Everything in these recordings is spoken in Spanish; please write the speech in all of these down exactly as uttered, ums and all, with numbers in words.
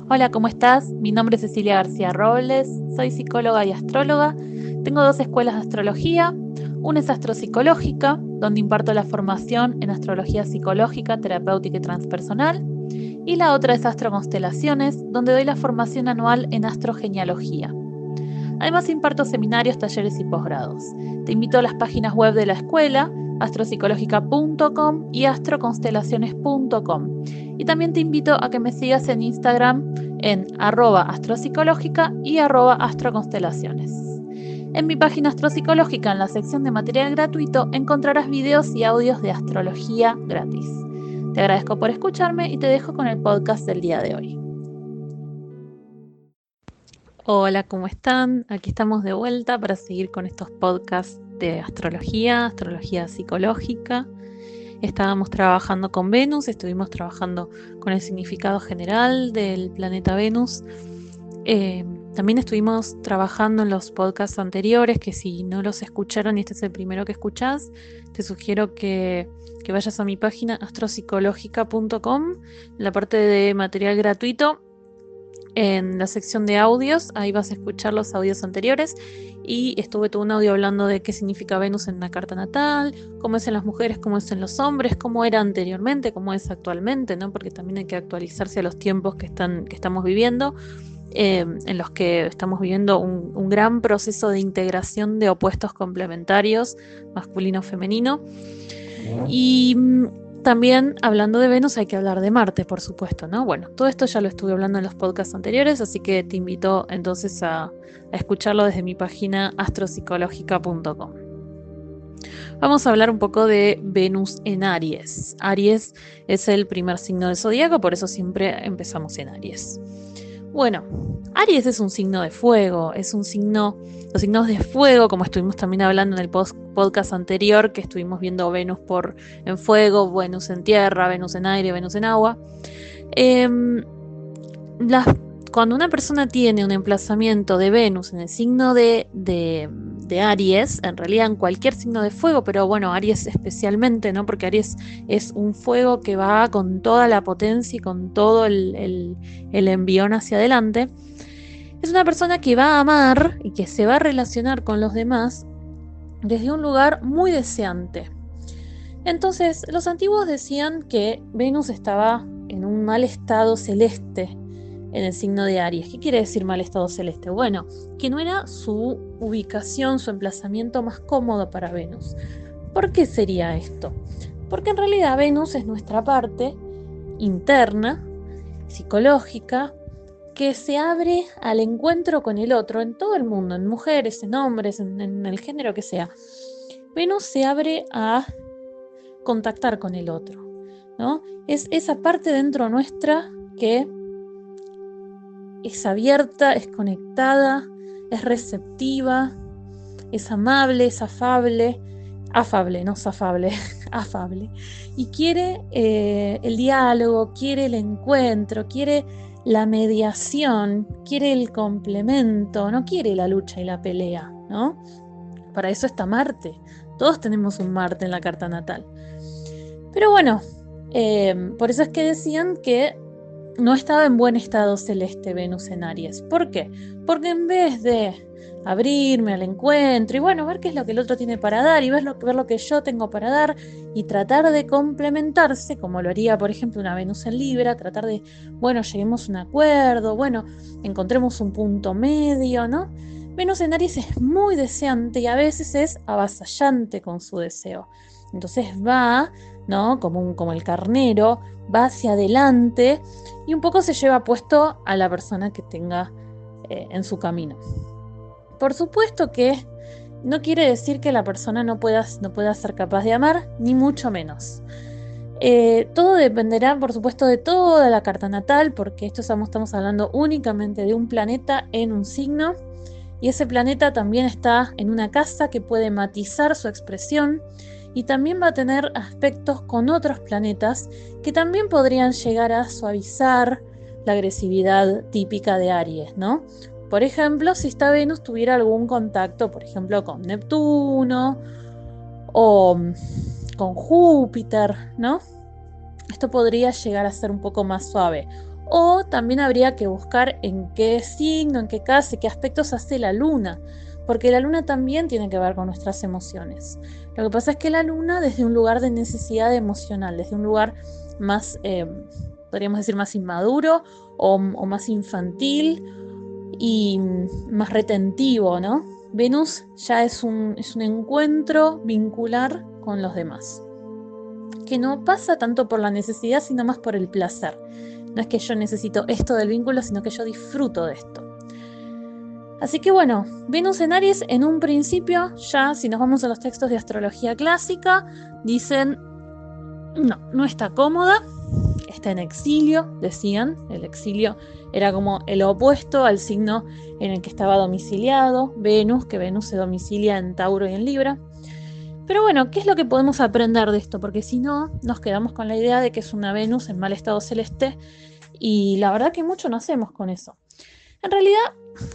Hola, ¿cómo estás? Mi nombre es Cecilia García Robles, soy psicóloga y astróloga. Tengo dos escuelas de astrología. Una es astropsicológica, donde imparto la formación en astrología psicológica, terapéutica y transpersonal. Y la otra es astroconstelaciones, donde doy la formación anual en astrogenealogía. Además imparto seminarios, talleres y posgrados. Te invito a las páginas web de la escuela, astropsicológica punto com y astroconstelaciones punto com. Y también te invito a que me sigas en Instagram en arroba astropsicológica y arroba astroconstelaciones. En mi página Astropsicológica, en la sección de material gratuito, encontrarás videos y audios de astrología gratis. Te agradezco por escucharme y te dejo con el podcast del día de hoy. Hola, ¿cómo están? Aquí estamos de vuelta para seguir con estos podcasts de astrología, astrología psicológica. Estábamos trabajando con Venus, estuvimos trabajando con el significado general del planeta Venus. Eh, también estuvimos trabajando en los podcasts anteriores, que si no los escucharon y este es el primero que escuchás, te sugiero que, que vayas a mi página astropsicológica punto com, en la parte de material gratuito. En la sección de audios, ahí vas a escuchar los audios anteriores y estuve todo un audio hablando de qué significa Venus en la carta natal, cómo es en las mujeres, cómo es en los hombres, cómo era anteriormente, cómo es actualmente, ¿no? Porque también hay que actualizarse a los tiempos que, están, que estamos viviendo, eh, en los que estamos viviendo un, un gran proceso de integración de opuestos complementarios, masculino-femenino. Y también, hablando de Venus, hay que hablar de Marte, por supuesto, ¿no? Bueno, todo esto ya lo estuve hablando en los podcasts anteriores, así que te invito entonces a, a escucharlo desde mi página astropsicológica punto com. Vamos a hablar un poco de Venus en Aries. Aries es el primer signo del zodíaco, por eso siempre empezamos en Aries. Bueno, Aries es un signo de fuego, es un signo, los signos de fuego, como estuvimos también hablando en el post, podcast anterior, que estuvimos viendo Venus por, en fuego, Venus en tierra, Venus en aire, Venus en agua. Eh, las, cuando una persona tiene un emplazamiento de Venus en el signo de, de, de Aries, en realidad en cualquier signo de fuego, pero bueno, Aries especialmente, ¿no? Porque Aries es un fuego que va con toda la potencia y con todo el, el, el envión hacia adelante. Es una persona que va a amar y que se va a relacionar con los demás desde un lugar muy deseante. Entonces, los antiguos decían que Venus estaba en un mal estado celeste en el signo de Aries. ¿Qué quiere decir mal estado celeste? Bueno, que no era su ubicación, su emplazamiento más cómodo para Venus. ¿Por qué sería esto? Porque en realidad Venus es nuestra parte interna, psicológica, que se abre al encuentro con el otro en todo el mundo, en mujeres, en hombres, en, en el género que sea. Venus se abre a contactar con el otro, ¿no? Es esa parte dentro nuestra que es abierta, es conectada, es receptiva, es amable, es afable, afable, no afable, afable, y quiere eh, el diálogo, quiere el encuentro, quiere la mediación, quiere el complemento, no quiere la lucha y la pelea, ¿no? Para eso está Marte. Todos tenemos un Marte en la carta natal. Pero bueno, eh, por eso es que decían que no estaba en buen estado celeste Venus en Aries. ¿Por qué? Porque en vez de abrirme al encuentro y bueno, ver qué es lo que el otro tiene para dar y ver lo, ver lo que yo tengo para dar y tratar de complementarse, como lo haría por ejemplo una Venus en Libra, tratar de, bueno, lleguemos a un acuerdo, bueno, encontremos un punto medio, ¿no? Venus en Aries es muy deseante y a veces es avasallante con su deseo. Entonces va, ¿no? Como, un, como el carnero, va hacia adelante y un poco se lleva puesto a la persona que tenga eh, en su camino. Por supuesto que no quiere decir que la persona no pueda, no pueda ser capaz de amar, ni mucho menos. Eh, todo dependerá, por supuesto, de toda la carta natal, porque esto estamos, estamos hablando únicamente de un planeta en un signo, y ese planeta también está en una casa que puede matizar su expresión, y también va a tener aspectos con otros planetas que también podrían llegar a suavizar la agresividad típica de Aries, ¿no? Por ejemplo, si esta Venus tuviera algún contacto, por ejemplo, con Neptuno o con Júpiter, ¿no? Esto podría llegar a ser un poco más suave. O también habría que buscar en qué signo, en qué casa, qué aspectos hace la luna, porque la luna también tiene que ver con nuestras emociones. Lo que pasa es que la luna desde un lugar de necesidad emocional, desde un lugar más, eh, podríamos decir, más inmaduro o, o más infantil y más retentivo, ¿no? Venus ya es un, es un encuentro vincular con los demás, que no pasa tanto por la necesidad, sino más por el placer. No es que yo necesito esto del vínculo, sino que yo disfruto de esto. Así que bueno, Venus en Aries en un principio, ya si nos vamos a los textos de astrología clásica, dicen, no, no está cómoda, está en exilio, decían. El exilio era como el opuesto al signo en el que estaba domiciliado Venus, que Venus se domicilia en Tauro y en Libra. Pero bueno, ¿qué es lo que podemos aprender de esto? Porque si no, nos quedamos con la idea de que es una Venus en mal estado celeste y la verdad que mucho no hacemos con eso. En realidad,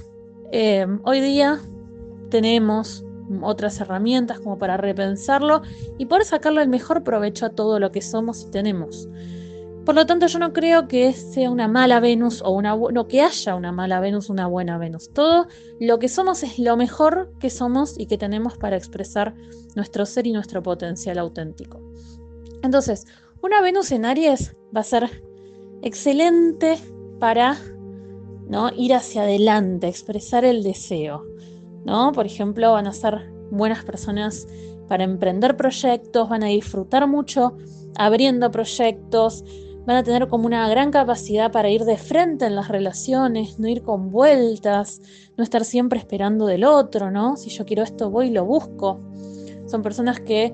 eh, hoy día tenemos otras herramientas como para repensarlo y poder sacarle el mejor provecho a todo lo que somos y tenemos. Por lo tanto, yo no creo que sea una mala Venus o una no que haya una mala Venus, una buena Venus. Todo lo que somos es lo mejor que somos y que tenemos para expresar nuestro ser y nuestro potencial auténtico. Entonces, una Venus en Aries va a ser excelente para, ¿no?, ir hacia adelante, expresar el deseo, ¿no? Por ejemplo, van a ser buenas personas para emprender proyectos, van a disfrutar mucho abriendo proyectos, van a tener como una gran capacidad para ir de frente en las relaciones, no ir con vueltas, no estar siempre esperando del otro, ¿no? Si yo quiero esto, voy y lo busco. Son personas que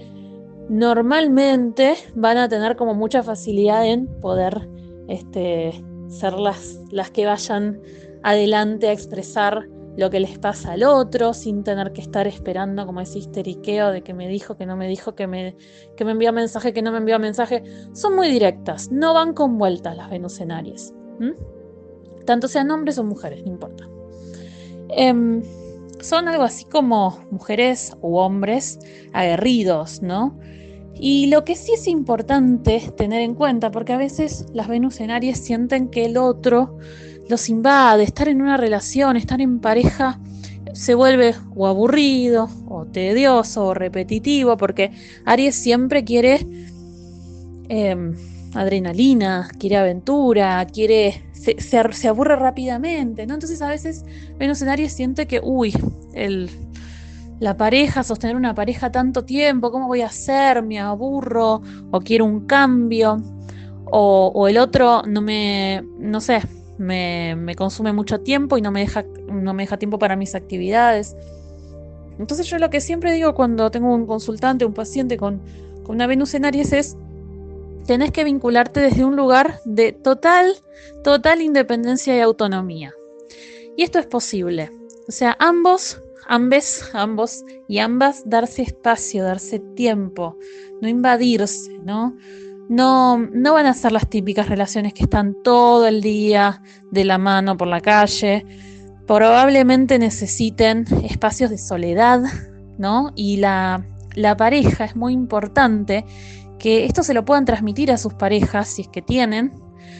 normalmente van a tener como mucha facilidad en poder este, ser las, las que vayan adelante a expresar lo que les pasa al otro, sin tener que estar esperando como ese histeriqueo de que me dijo, que no me dijo, que me, que me envió mensaje, que no me envió mensaje. Son muy directas, no van con vueltas las Venus en Aries. ¿Mm? Tanto sean hombres o mujeres, no importa. Eh, son algo así como mujeres u hombres aguerridos, ¿no? Y lo que sí es importante tener en cuenta, porque a veces las Venus en Aries sienten que el otro los invade, estar en una relación, estar en pareja se vuelve o aburrido, o tedioso, o repetitivo, porque Aries siempre quiere eh, adrenalina, quiere aventura, quiere se, se, se aburre rápidamente, ¿no? Entonces a veces Venus en Aries siente que, uy, el, la pareja, sostener una pareja tanto tiempo, ¿cómo voy a hacer? Me aburro, o quiero un cambio, o, o el otro no me, no sé, Me, me consume mucho tiempo y no me deja, no me deja tiempo para mis actividades. Entonces yo lo que siempre digo cuando tengo un consultante, un paciente con, con una Venus en Aries es: tenés que vincularte desde un lugar de total, total independencia y autonomía. Y esto es posible. O sea, ambos, ambes, ambos y ambas darse espacio, darse tiempo, no invadirse, ¿no? No, no van a ser las típicas relaciones que están todo el día de la mano por la calle. Probablemente necesiten espacios de soledad, ¿no? Y la, la pareja, es muy importante que esto se lo puedan transmitir a sus parejas, si es que tienen,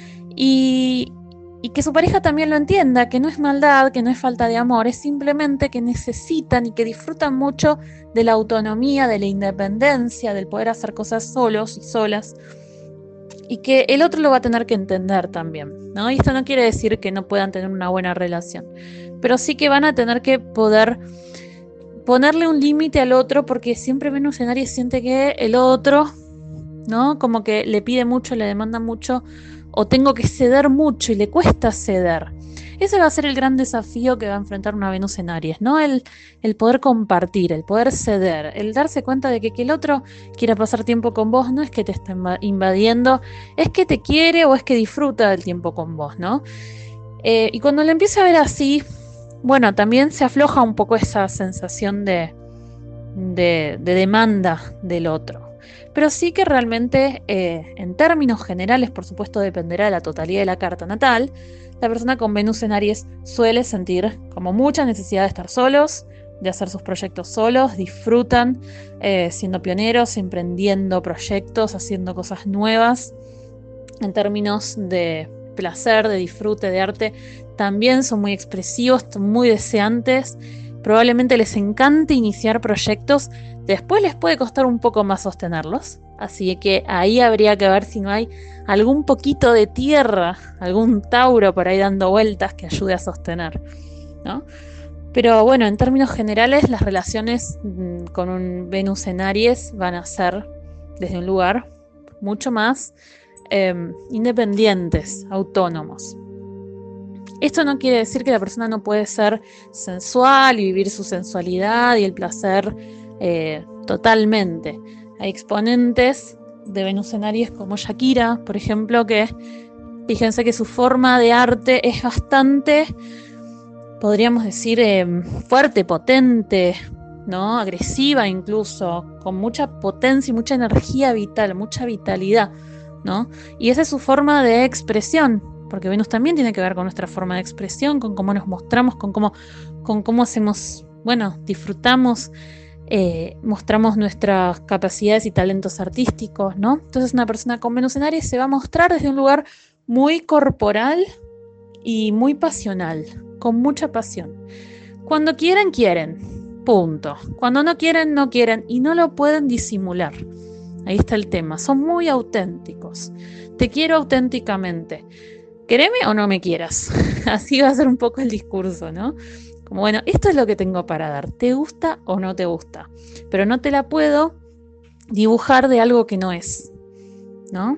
y, y que su pareja también lo entienda, que no es maldad, que no es falta de amor, es simplemente que necesitan y que disfrutan mucho de la autonomía, de la independencia, del poder hacer cosas solos y solas, y que el otro lo va a tener que entender también, ¿no? Y esto no quiere decir que no puedan tener una buena relación, pero sí que van a tener que poder ponerle un límite al otro, porque siempre Venus en Aries siente que el otro, ¿no?, como que le pide mucho, le demanda mucho, o tengo que ceder mucho y le cuesta ceder. Ese va a ser el gran desafío que va a enfrentar una Venus en Aries, ¿no? El, el poder compartir, el poder ceder, el darse cuenta de que, que el otro quiera pasar tiempo con vos no es que te está invadiendo, es que te quiere o es que disfruta del tiempo con vos, ¿no? Eh, y cuando lo empieza a ver así, bueno, también se afloja un poco esa sensación de, de, de demanda del otro. Pero sí que realmente, eh, en términos generales, por supuesto dependerá de la totalidad de la carta natal, la persona con Venus en Aries suele sentir como mucha necesidad de estar solos, de hacer sus proyectos solos, disfrutan eh, siendo pioneros, emprendiendo proyectos, haciendo cosas nuevas en términos de placer, de disfrute, de arte, también son muy expresivos, muy deseantes. Probablemente les encante iniciar proyectos, después les puede costar un poco más sostenerlos. Así que ahí habría que ver si no hay algún poquito de tierra, algún Tauro por ahí dando vueltas que ayude a sostener, ¿no? Pero bueno, en términos generales, las relaciones mmm, con un Venus en Aries van a ser desde un lugar mucho más eh, independientes, autónomos. Esto no quiere decir que la persona no puede ser sensual y vivir su sensualidad y el placer eh, totalmente. Hay exponentes de Venus en Aries como Shakira, por ejemplo, que fíjense que su forma de arte es bastante, podríamos decir, eh, fuerte, potente, ¿no? Agresiva incluso, con mucha potencia y mucha energía vital, mucha vitalidad, ¿no? Y esa es su forma de expresión, porque Venus también tiene que ver con nuestra forma de expresión, con cómo nos mostramos, con cómo, con cómo hacemos, bueno, disfrutamos, eh, mostramos nuestras capacidades y talentos artísticos, ¿no? Entonces una persona con Venus en Aries se va a mostrar desde un lugar muy corporal y muy pasional, con mucha pasión. Cuando quieren, quieren, punto. Cuando no quieren, no quieren y no lo pueden disimular. Ahí está el tema, son muy auténticos. Te quiero auténticamente. Quéreme o no me quieras. Así va a ser un poco el discurso, ¿no? Como bueno, esto es lo que tengo para dar. ¿Te gusta o no te gusta? Pero no te la puedo dibujar de algo que no es, ¿no?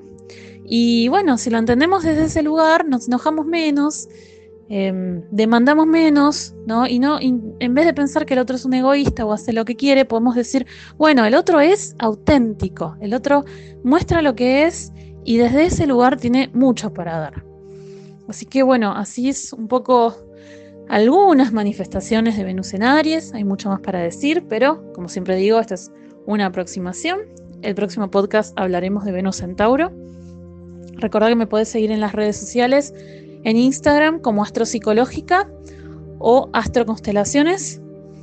Y bueno, si lo entendemos desde ese lugar, nos enojamos menos, eh, demandamos menos, ¿no? Y no, y en vez de pensar que el otro es un egoísta o hace lo que quiere, podemos decir, bueno, el otro es auténtico, el otro muestra lo que es y desde ese lugar tiene mucho para dar. Así que bueno, así es un poco algunas manifestaciones de Venus en Aries, hay mucho más para decir, pero como siempre digo, esta es una aproximación. El próximo podcast hablaremos de Venus en Tauro. Recordá que me podés seguir en las redes sociales, en Instagram como Astropsicológica o Astroconstelaciones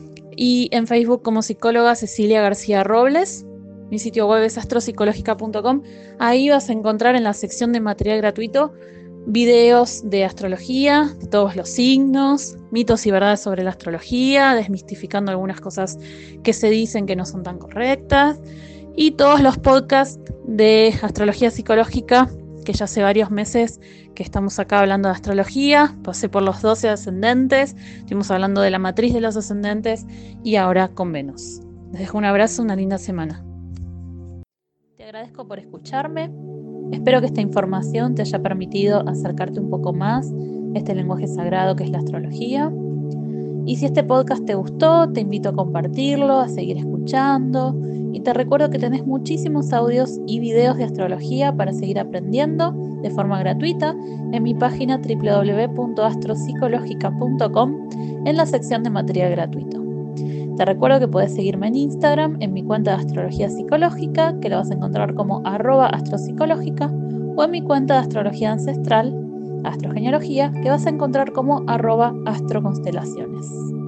y en Facebook como psicóloga Cecilia García Robles. Mi sitio web es astropsicológica punto com. Ahí vas a encontrar en la sección de material gratuito videos de astrología, de todos los signos, mitos y verdades sobre la astrología, desmistificando algunas cosas que se dicen que no son tan correctas, y todos los podcasts de astrología psicológica, que ya hace varios meses que estamos acá hablando de astrología. Pasé por los doce ascendentes, estuvimos hablando de la matriz de los ascendentes y ahora con Venus. Les dejo un abrazo, una linda semana. Te agradezco por escucharme. Espero que esta información te haya permitido acercarte un poco más a este lenguaje sagrado que es la astrología. Y si este podcast te gustó, te invito a compartirlo, a seguir escuchando. Y te recuerdo que tenés muchísimos audios y videos de astrología para seguir aprendiendo de forma gratuita en mi página doble u doble u doble u punto astropsicológica punto com en la sección de material gratuito. Te recuerdo que puedes seguirme en Instagram en mi cuenta de astrología psicológica, que la vas a encontrar como arroba astropsicológica, o en mi cuenta de astrología ancestral, astrogenealogía, que vas a encontrar como arroba astroconstelaciones.